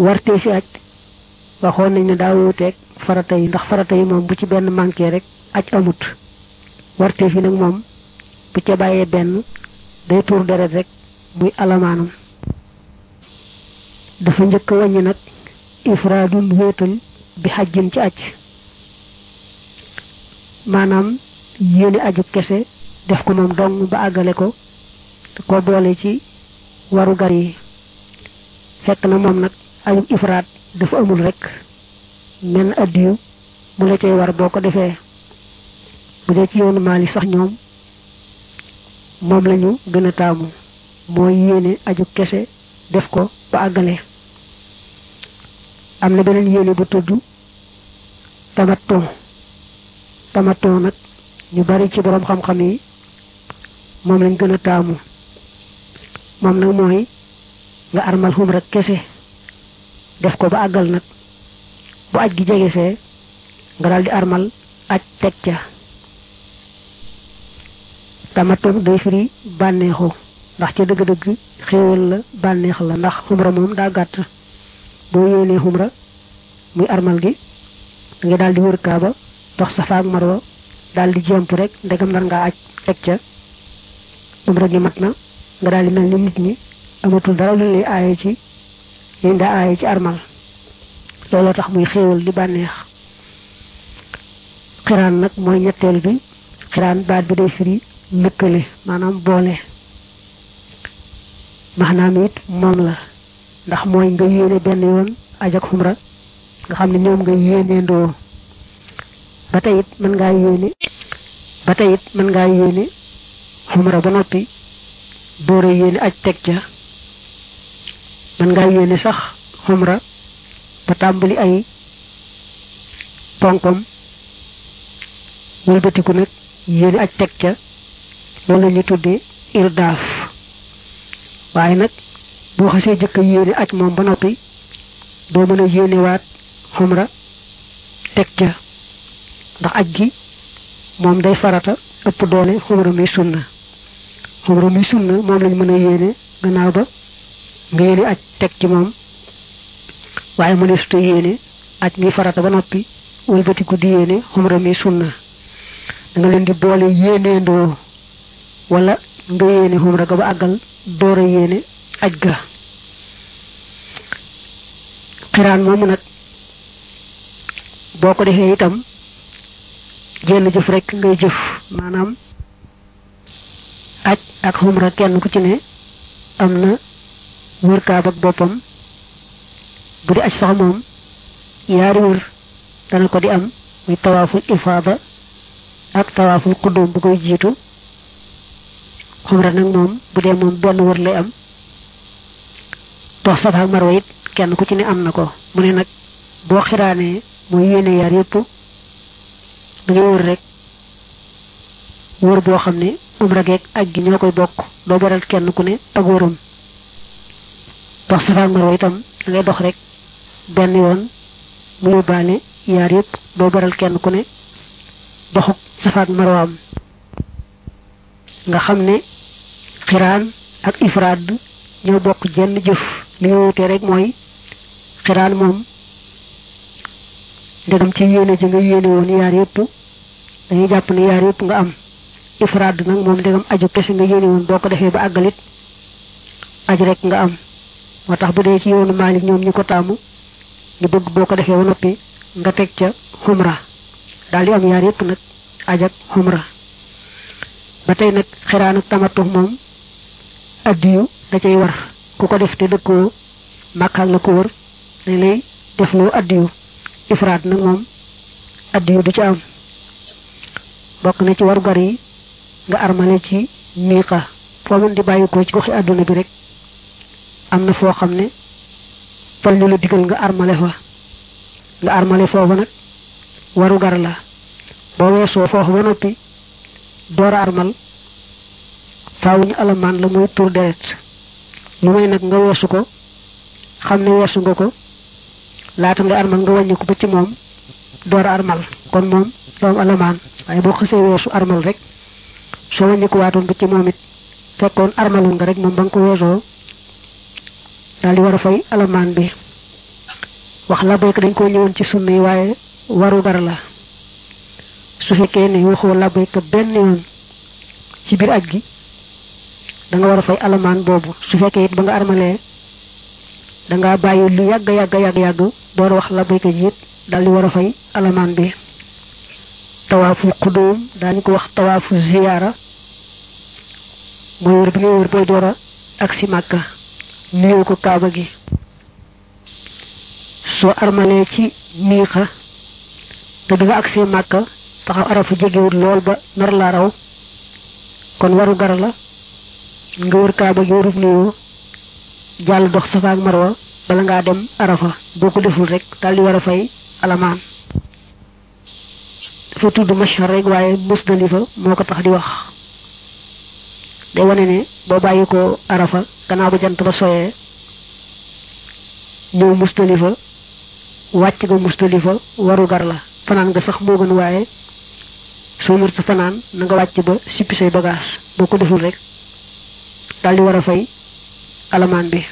warte fi aj waxoon nañ ne daa wuuteeg farata yi ndax farata yi moom bu ci benn manqué rek aj amut warte fi nag moom bu ca bàyyee benn day tuur deret rek muy alamaanam dafa njëkk wàññi nag ifraadun wéetal bi xajjin ci aj maanaam yéene aju kese def ko moom dong ba àggale ko te ko boole ci waru gar yi fekk na moom nag aju ifraad dafa amul rek men addiyu mu la cay war boo ko defee bu dee ci yoonu maali sax ñoom moom lañu gën a taamu mooy yéene aju kese def ko ba àggale am na beneen yéene bu tudd tamattu nag ñu bari ci borom xam-xam yi moom lañ gën a taamu moom nag mooy nga armal xumra kese def ko ba àggal nag bu aj gi jegesee nga daal di armal aj teg ca tamattu day firi bànneexu ndax ci dëgg-dëgg xéewal la bànneex la ndax xumra moom daa gàtt boo yéenee xumra muy armal gi da nga daal di wër kaaba dox safa ak marwa daal di jemp rek ndegam nar ngaa aj teg ca xumra gi mat na nga daal di mel ni nit ñi amatul dara lu lay aaye ci liñ daa aaye ci armal looloo tax muy xéewal di bànneex xiraan nag mooy ñetteel bi xiraan baat bi day firi lëkkale maanaam boole maanaam it moom la ndax mooy nga yéene benn yoon aj ak xumra nga xam ne ñoom nga yéene ndoo ba tey it mën ngaa yéene xumra ba noppi door a yéene aj teg ca mën ngaa yéene sax xumra ba tàmbali ay ponkam wëlbatiku nag yéene aj teg ca loolu la ñuy tuddee irdaaf waaye nag boo xasee jëkk a yéene aj moom ba noppi doo mën a yéenewaat xumra teg ca ndax aj gi moom day farata ëpp doole xumra mi sunna moom lañ mën a yéene gannaaw ba nga yéene aj teg ci moom waaye mu ne su te yéene aj mi farata ba noppi wëlbatiku di yéene xumra mi sunna da nga leen di boole yéeneendoo wala nga yéene xumra ga ba àggal door a yéene aj ga xiraan moomu nag boo ko defee itam jenn jëf rek ngay jëf maanaam aj ak xumra kenn ku ci ne am na wër kaab ak boppam bu di aj sax moom yaari wër dana ko di am muy tawaaful ifaada ak tawaaful quddum bu koy jiitu xumra nag moom bu dee moom benn wër lay am dox safa ak marwa it kenn ku ci ne am na ko mu ne nag boo xiraanee mooy yéene yaar yépp da ngay wër rek wër boo xam ne umra geeg aj gi ñoo koy bokk doo beral kenn ku ne ak wëram dox safa ak marwa itam da ngay dox rek benn yoon mu yóbbaale yaar yépp doo beral kenn ku ne doxuk safa ak marwaam nga xam ne xiraan ak ifraad ñoo bokk jenn jëf li ñu wutee rek mooy xiraan moom ndegam ci yéene ji nga yéene woon yaar yépp dañuy jàpp ne yaar yépp nga am ifraad nag moom ndegam aju kese nga yéene woon boo ko defee ba àggalit aju rek nga am moo tax bu dee ci yoonu Maalik ñoom ñu ko taamu ñu bëgg boo ko defee ba noppi nga teg ca xumra daal di am yaar yépp nag aj ak xumra ba tey nag xiraan ak tamattu moom addiyu da cay war ku ko def te dëkkoo Makka la ko wër dañ lay defloo addiyu ifraad nag moom addiyu du ci am bokk na ci waru gar yi nga armale ci miiqa foo mën di bàyyi ko ci goxi àdduna bi rek am na foo xam ne fal ñu la digal nga armale foofu nag waru gar la boo weesoo foofu ba noppi door a armal faaw ñu alamaan la muy tur deret lu may nag nga weesu ko xam ne weesu nga ko laata nga armal nga wàññi ko ba ci moom door a armal kon moom doom alamaan waaye boo xasee weesu armal rek soo wàññi ko waatoon ba ci moom it fekkoon armaloon nga rek moom ba nga ko weesoo daal di war a fay alamaan bi wax labbayka dañ ko ñëwoon ci sunna yi waaye waru gar la su fekkee ne waxoo labbayka benn yoon ci biir aj gi da nga war a fay alamaan boobu su fekkee it ba nga armalee da nga bàyyi lu yàgg door wax labbayka ji it daal di war a fay alamaan bi tawaaful qudum daañu ko wax tawaafu ziyaara mooy wër bi ngay wër booy door a ak si Màkka nuyoo ko kaaba gi soo armalee ci miixa te da nga ak si Màkka taxaw arafa jegewut lool ba nar laa raw kon waru gar la nga wër kaaba gi wërub nuyoo jàll dox Safa ak Marwa bala ngaa dem arafa boo ko deful rek daal di war a fay alamaan dafa tudd mashar rek waaye Musdalifa moo ko tax di wax day wane ne boo bàyyi ko arafa gannaaw ba jant ba soyee ñëw Musdalifa wàcc nga Musdalifa waru gar la fanaan nga sax moo gën waaye soo mërta fanaan na nga wàcc ba sippi say bagage boo ko deful rek daal di war a fay alamaan bi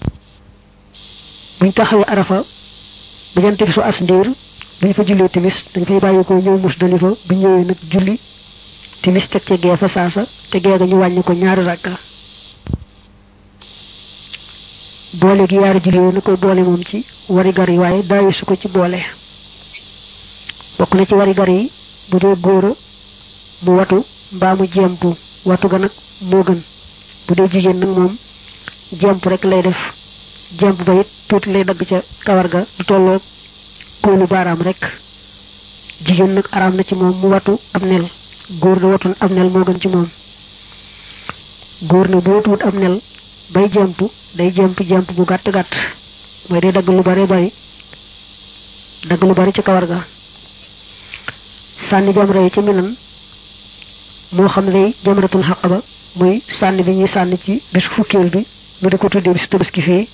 buñ taxawee arafa ba jant bi su as ndiir buñ fa jullee timis dañ fay bàyyi ko ñëw Musdalifa bu ñëwee nag julli timis teg ca gee fa saasa te gee ga ñu wàññi ko ñaari rakka boole gi yaari julli na koy boole moom ci wari gar yi waaye daawi su ko ci boole bokk na ci wari gar yi bu dee góora mu watu mbaa mu jempu watu ga nag moo gën bu dee jigéen nag moom jemp rek lay def jemp ba it tuuti lay dagg ca kawar ga du tolloo kóolu baaraam rek jigéen nag araam na ci moom mu watu ab nel góor na watu ab nel moo gën ci moom góor na bu watuwut ab nel bay jemp day jemp bu gàtt mooy day dagg lu bari ci kawar ga sànni jamra yi ci Minan moo xam ne day jamratul xaqaba muy sànni bi ñuy sànni ci bisu fukkeel bi mu di ko tuddee bisu tabaski fii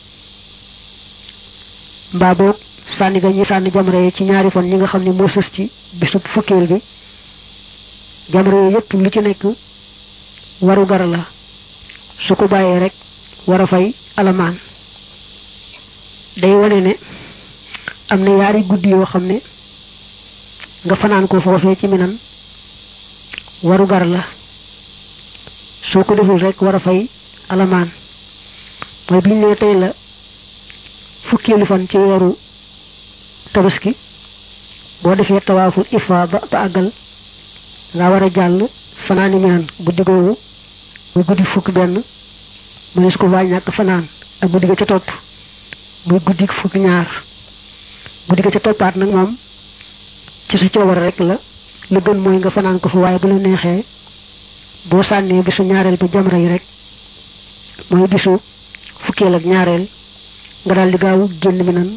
mbaa boog sànni ga ñuy sànni jamra yi ci ñaari fan ñi nga xam ne moo sës ci bisu fukkeel bi jamra yi yépp lu ci nekk waru gar la su ko bàyyee rek war a fay alamaan day wane ne am na yaari guddi yoo xam ne nga fanaan ko foofee ci Minan waru gar la soo ko deful rek war a fay alamaan mooy biñ ne tey la fukkeelu fan ci weeru tabaski boo defee tawaaful ifaada ba àggal nga war a jàll fanaani Minan guddi googu muy guddi fukk benn mu ne su ko waaj ñàkk fanaan ak guddi ga ca topp muy guddi fukk ñaar guddi ga ca toppaat nag moom ci sa coobare rek la lu gën mooy nga fanaan ko fa waaye bu la neexee boo sànnee bisu ñaareel ba jamra yi rek mooy bisu fukkeel ak ñaareel nga daal di gaaw génn Minan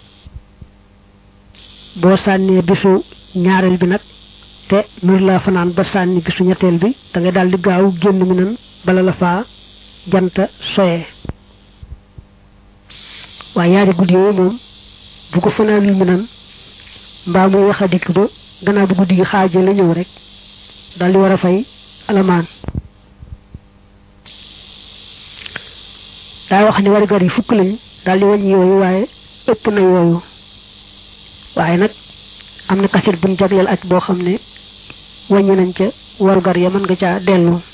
boo sànnee bisu ñaareel bi nag te nur la fanaan ba sànni bisu ñetteel bi da ngay daal di gaaw génn Minan bala la faa janta soyee waaye yaari guddi yooyu moom bu ko fanaanul Minan mbaa muy wax a dikk ba gannaaw bu guddi gi xaaje la ñëw rek daal di war a fay alamaan daa wax ne wari gar yi fukk lañ daal di wàññi yooyu waaye ëpp na yooyu waaye nag am na kaset buñ jagleel aj boo xam ne wàññi nañ ca waru gar ya mën nga caa dellu